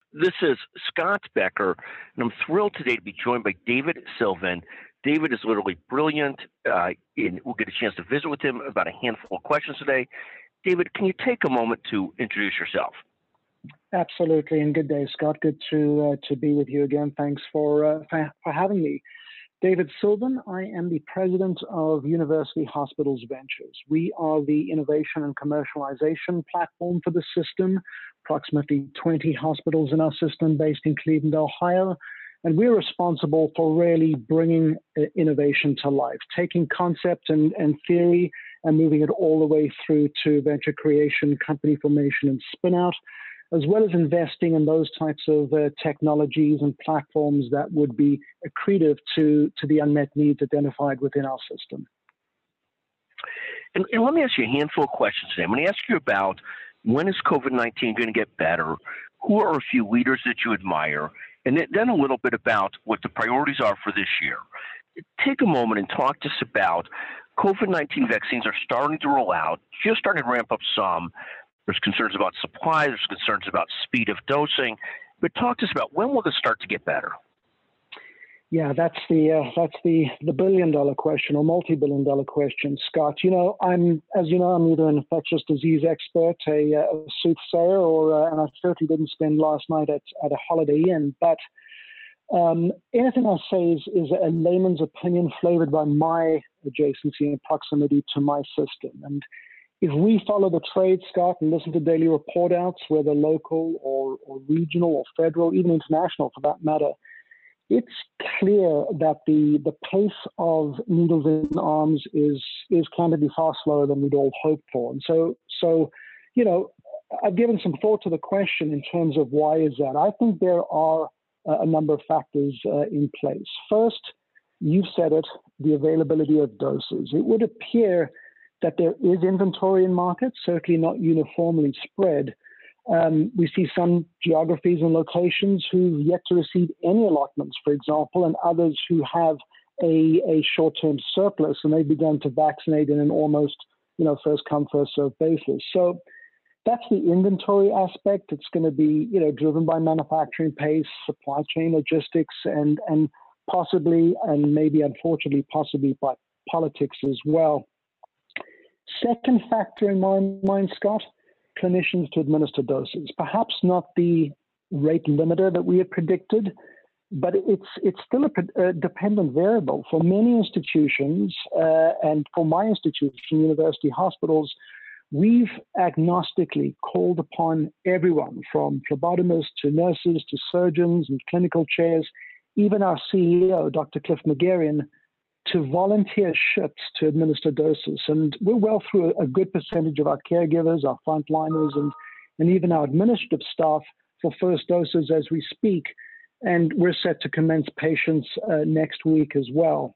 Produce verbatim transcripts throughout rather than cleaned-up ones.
This is Scott Becker, and I'm thrilled today to be joined by David Sylvan. David is literally brilliant, uh, and we'll get a chance to visit with him about a handful of questions today. David, can you take a moment to introduce yourself? Absolutely, and good day, Scott. Good to uh, to be with you again. Thanks for, uh, for for having me. David Sylvan, I am the president of University Hospitals Ventures. We are the innovation and commercialization platform for the system, approximately twenty hospitals in our system based in Cleveland, Ohio. And we're responsible for really bringing uh, innovation to life, taking concept and, and theory and moving it all the way through to venture creation, company formation, and spin-out, as well as investing in those types of uh, technologies and platforms that would be accretive to, to the unmet needs identified within our system. And, and let me ask you a handful of questions today. I'm going to ask you about when is COVID nineteen going to get better? Who are a few leaders that you admire? And then a little bit about what the priorities are for this year. Take a moment and talk to us about COVID nineteen vaccines are starting to roll out, just starting to ramp up some. There's concerns about supply, there's concerns about speed of dosing, but talk to us about when will this start to get better? Yeah, that's the uh, that's the the billion dollar question or multi-billion dollar question, Scott. You know, I'm as you know, I'm either an infectious disease expert, a, a soothsayer, or uh, and I certainly didn't spend last night at, at a Holiday Inn. But um, anything I say is is a layman's opinion flavored by my adjacency and proximity to my system. And if we follow the trade, Scott, and listen to daily report outs, whether local or, or regional or federal, even international for that matter, it's clear that the, the pace of needles in arms is is candidly far slower than we'd all hoped for. And so, so, you know, I've given some thought to the question in terms of why is that. I think there are a number of factors uh, in place. First, you've said it, the availability of doses. It would appear that there is inventory in markets, certainly not uniformly spread. Um, we see some geographies and locations who've yet to receive any allotments, for example, and others who have a, a short-term surplus, and they began to vaccinate in an almost, you know, first come, first served basis. So that's the inventory aspect. It's going to be, you know, driven by manufacturing pace, supply chain logistics, and and possibly, and maybe unfortunately, possibly by politics as well. Second factor in my mind, Scott, clinicians to administer doses. Perhaps not the rate limiter that we had predicted, but it's it's still a, a dependent variable. For many institutions, uh, and for my institution, university hospitals, we've agnostically called upon everyone from phlebotomists to nurses to surgeons and clinical chairs, even our C E O, Doctor Cliff McGarrian, to volunteer shifts to administer doses. And we're well through a good percentage of our caregivers, our frontliners, and, and even our administrative staff for first doses as we speak. And we're set to commence patients uh, next week as well.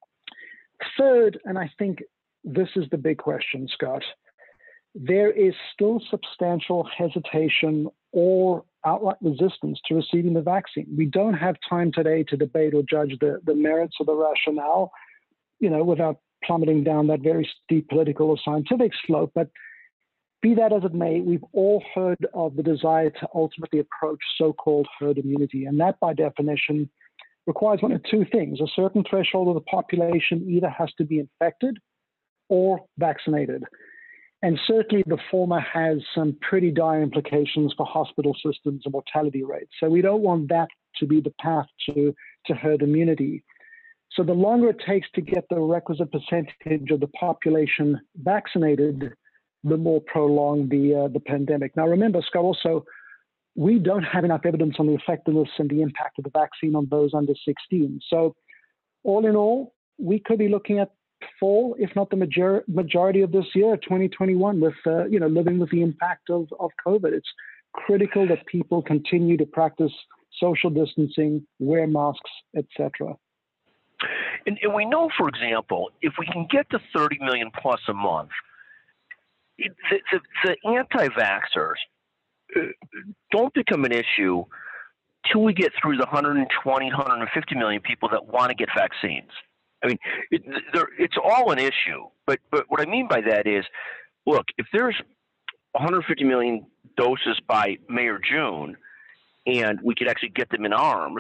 Third, and I think this is the big question, Scott, there is still substantial hesitation or outright resistance to receiving the vaccine. We don't have time today to debate or judge the, the merits of the rationale, you know, without plummeting down that very steep political or scientific slope. But be that as it may, we've all heard of the desire to ultimately approach so-called herd immunity. And that, by definition, requires one of two things. A certain threshold of the population either has to be infected or vaccinated. And certainly the former has some pretty dire implications for hospital systems and mortality rates. So we don't want that to be the path to, to herd immunity. So the longer it takes to get the requisite percentage of the population vaccinated, the more prolonged the, uh, the pandemic. Now remember, Scott, also, we don't have enough evidence on the effectiveness and the impact of the vaccine on those under sixteen. So all in all, we could be looking at fall, if not the major- majority of this year, twenty twenty-one, with uh, you know, living with the impact of, of COVID. It's critical that people continue to practice social distancing, wear masks, et cetera. And, and we know, for example, if we can get to thirty million plus a month, it, the, the, the anti-vaxxers uh, don't become an issue till we get through the one hundred twenty, one hundred fifty million people that want to get vaccines. I mean, it, it's all an issue. But but what I mean by that is, look, if there's one hundred fifty million doses by May or June, and we could actually get them in arms.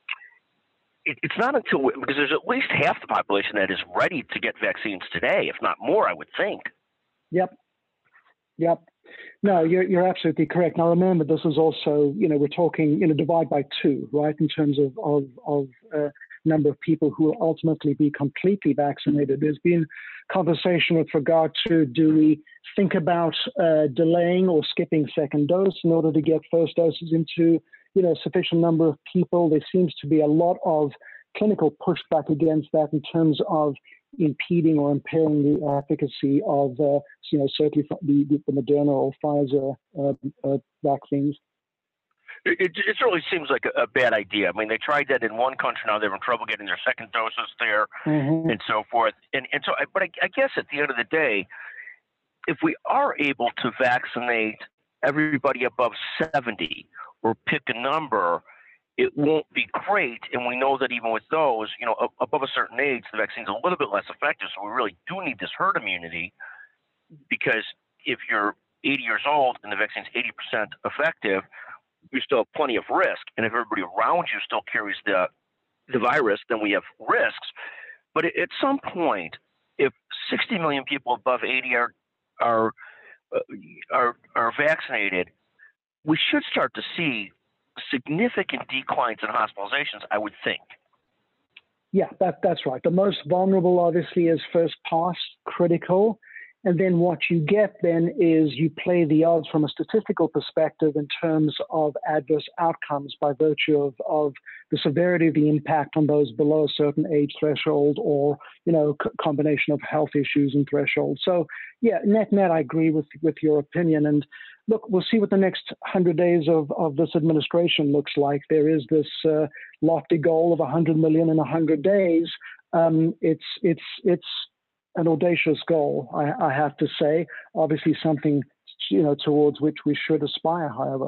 It, it's not until we, because there's at least half the population that is ready to get vaccines today, if not more, I would think. Yep. Yep. No, you're you're absolutely correct. Now remember, this is also, you know, we're talking, you know, divide by two, right, in terms of of of uh, number of people who will ultimately be completely vaccinated. There's been conversation with regard to, do we think about uh, delaying or skipping second dose in order to get first doses into, you know, a sufficient number of people? There seems to be a lot of clinical pushback against that in terms of impeding or impairing the efficacy of, uh, you know, certainly the, the Moderna or Pfizer uh, uh, vaccines. It, it really seems like a, a bad idea. I mean, they tried that in one country. Now they're having trouble getting their second doses there, mm-hmm. and so forth. And and so, but I, I guess at the end of the day, if we are able to vaccinate everybody above seventy or pick a number, it won't be great. And we know that even with those, you know, above a certain age, the vaccine's a little bit less effective. So we really do need this herd immunity, because if you're eighty years old and the vaccine's eighty percent effective, you still have plenty of risk. And if everybody around you still carries the the virus, then we have risks. But at some point, if sixty million people above eighty are are uh, are are vaccinated, we should start to see significant declines in hospitalizations, I would think. Yeah, that that's right. The most vulnerable, obviously, is first pass, critical. And then what you get then is you play the odds from a statistical perspective in terms of adverse outcomes by virtue of, of the severity of the impact on those below a certain age threshold, or, you know, c- combination of health issues and thresholds. So, yeah, net net, I agree with, with your opinion. And look, we'll see what the next one hundred days of, of this administration looks like. There is this uh, lofty goal of one hundred million in one hundred days. Um, it's it's it's an audacious goal, I, I have to say. Obviously, something, you know, towards which we should aspire, however.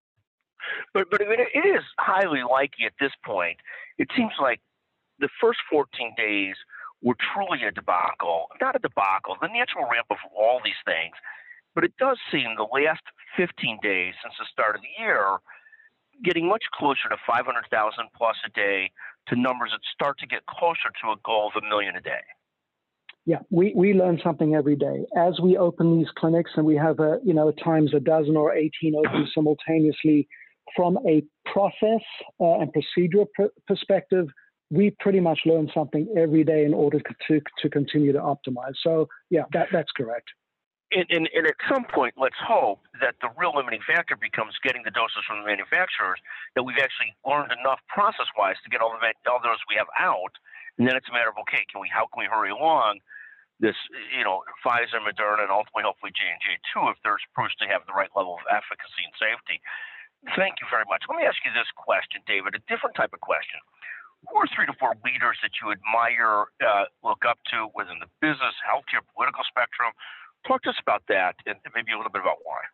But but it, it is highly likely at this point. It seems like the first fourteen days were truly a debacle. Not a debacle, the natural ramp of all these things. But it does seem the last fifteen days since the start of the year, getting much closer to five hundred thousand plus a day, to numbers that start to get closer to a goal of a million a day. Yeah, we, we learn something every day. As we open these clinics, and we have, a, you know, at times a dozen or eighteen open simultaneously, from a process uh, and procedural pr- perspective, we pretty much learn something every day in order to to continue to optimize. So, yeah, that that's correct. And, and, and at some point, let's hope that the real limiting factor becomes getting the doses from the manufacturers, that we've actually learned enough process-wise to get all the all those we have out. And then it's a matter of, okay, can we how can we hurry along this, you know, Pfizer, Moderna, and ultimately hopefully J and J too, if they're supposed to have the right level of efficacy and safety. Thank you very much. Let me ask you this question, David, a different type of question. Who are three to four leaders that you admire, uh, look up to within the business, healthcare, political spectrum? Talk to us about that, and maybe a little bit about why.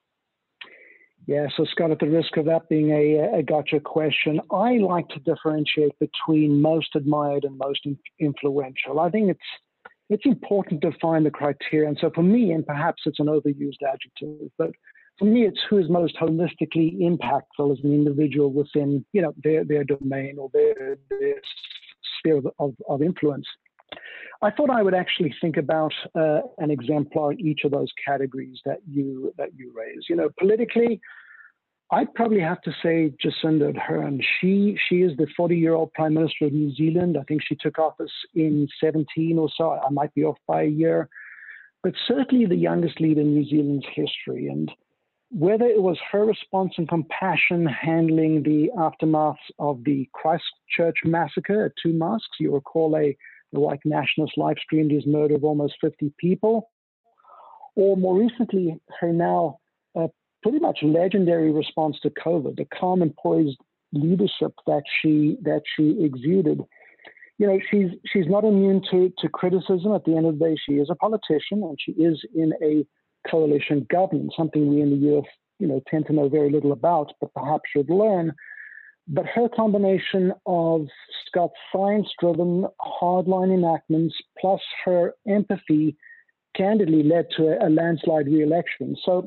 Yeah, so Scott, at the risk of that being a, a gotcha question, I like to differentiate between most admired and most in, influential. I think it's it's important to find the criteria. And so for me, and perhaps it's an overused adjective, but for me, it's who is most holistically impactful as an individual within, you know, their, their domain or their, their sphere of, of, of influence. I thought I would actually think about uh, an exemplar in each of those categories that you that you raise. You know, politically, I'd probably have to say Jacinda Ardern. She she is the forty-year-old Prime Minister of New Zealand. I think she took office in seventeen or so. I might be off by a year, but certainly the youngest leader in New Zealand's history. And whether it was her response and compassion handling the aftermath of the Christchurch massacre at Two Mosques, you recall a the white nationalist live streamed his murder of almost fifty people, or more recently, her now uh, pretty much legendary response to COVID, the calm and poised leadership that she that she exuded. You know, she's she's not immune to, to criticism. At the end of the day, she is a politician, and she is in a coalition government, something we in the U S, you know, tend to know very little about, but perhaps should learn. But her combination of Scott's science-driven hardline enactments plus her empathy candidly led to a, a landslide re-election. So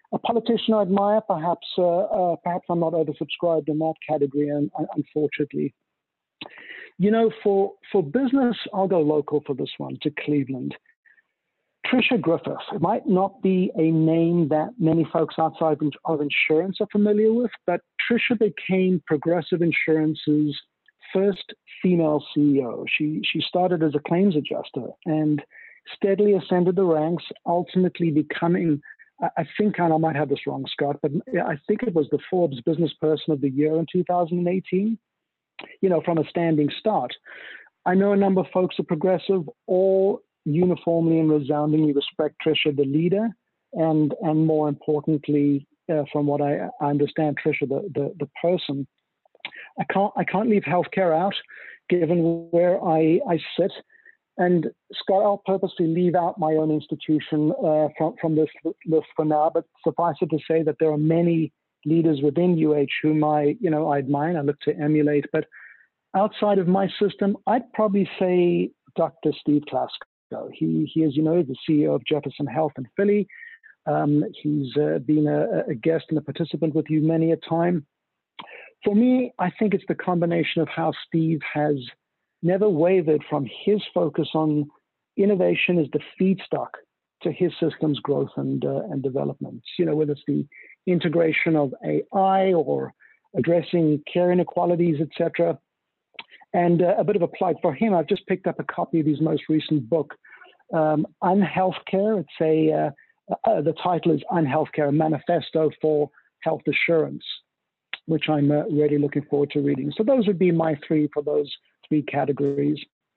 a politician I admire, perhaps uh, uh, perhaps I'm not oversubscribed in that category, and, and unfortunately. You know, for, for business, I'll go local for this one, to Cleveland. Tricia Griffith. It might not be a name that many folks outside of insurance are familiar with, but Tricia became Progressive Insurance's first female C E O. She, she started as a claims adjuster and steadily ascended the ranks, ultimately becoming, I think, and I might have this wrong, Scott, but I think it was the Forbes Business Person of the Year in two thousand eighteen, you know, from a standing start. I know a number of folks are Progressive, all uniformly and resoundingly respect Tricia, the leader, and and more importantly, uh, from what I, I understand, Tricia, the, the the person. I can't I can't leave healthcare out, given where I I sit. And Scott, I'll purposely leave out my own institution uh, from from this list for now. But suffice it to say that there are many leaders within U H whom I you know I admire, I look to emulate. But outside of my system, I'd probably say Doctor Steve Klasko. He, he, as you know, is the C E O of Jefferson Health in Philly. Um, he's uh, been a, a guest and a participant with you many a time. For me, I think it's the combination of how Steve has never wavered from his focus on innovation as the feedstock to his system's growth and uh, and development. You know, whether it's the integration of A I or addressing care inequalities, et cetera. And uh, a bit of a plug for him, I've just picked up a copy of his most recent book, um, Unhealthcare. It's a, uh, uh, the title is Unhealthcare, a Manifesto for Health Assurance, which I'm uh, really looking forward to reading. So those would be my three for those three categories.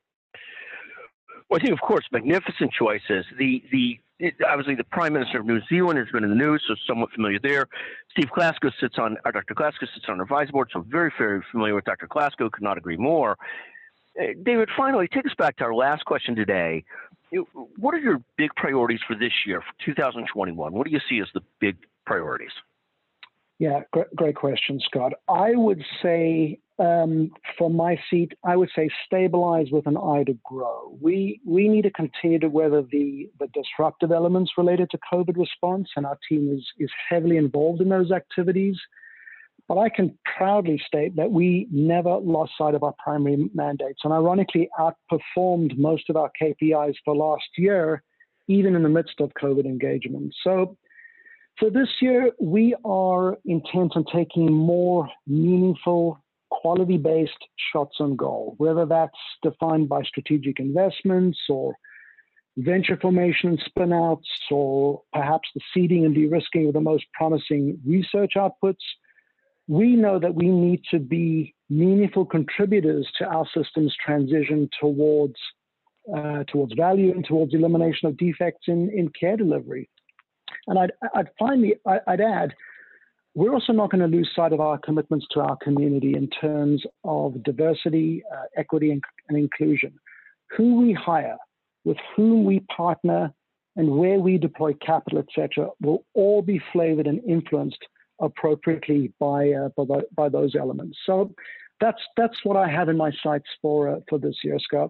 Well, I think, of course, magnificent choices. The the it, obviously the Prime Minister of New Zealand has been in the news, so somewhat familiar there. Steve Klasko sits on, or Doctor Klasko sits on our advisory board, so very, very familiar with Doctor Klasko. Could not agree more. Uh, David, finally, take us back to our last question today. What are your big priorities for this year, for two thousand twenty-one? What do you see as the big priorities? Yeah, great, great question, Scott. I would say, um, from my seat, I would say stabilize with an eye to grow. We we need to continue to weather the, the disruptive elements related to COVID response, and our team is, is heavily involved in those activities. But I can proudly state that we never lost sight of our primary mandates, and ironically outperformed most of our K P Is for last year, even in the midst of COVID engagement. So for this year, we are intent on taking more meaningful, quality-based shots on goal, whether that's defined by strategic investments or venture formation and spin-outs, or perhaps the seeding and de-risking of the most promising research outputs. We know that we need to be meaningful contributors to our system's transition towards uh, towards value and towards elimination of defects in, in care delivery. And I'd, I'd finally, I'd add, we're also not going to lose sight of our commitments to our community in terms of diversity, uh, equity, and, and inclusion. Who we hire, with whom we partner, and where we deploy capital, et cetera, will all be flavored and influenced appropriately by uh, by, by those elements. So that's that's what I have in my sights for uh, for this year, Scott.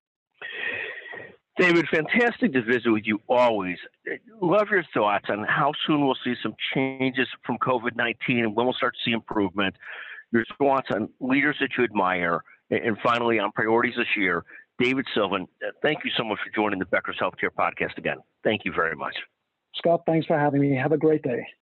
David, fantastic to visit with you always. Love your thoughts on how soon we'll see some changes from COVID nineteen and when we'll start to see improvement. Your thoughts on leaders that you admire, and finally on priorities this year. David Sylvan, thank you so much for joining the Becker's Healthcare Podcast again. Thank you very much. Scott, thanks for having me. Have a great day.